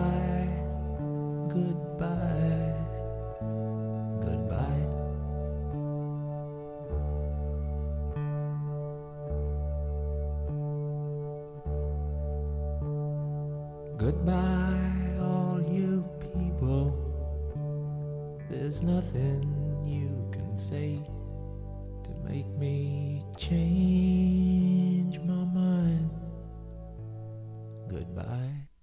Goodbye, goodbye, goodbye. Goodbye, all you people. There's nothing you can say to make me change my mind. Goodbye.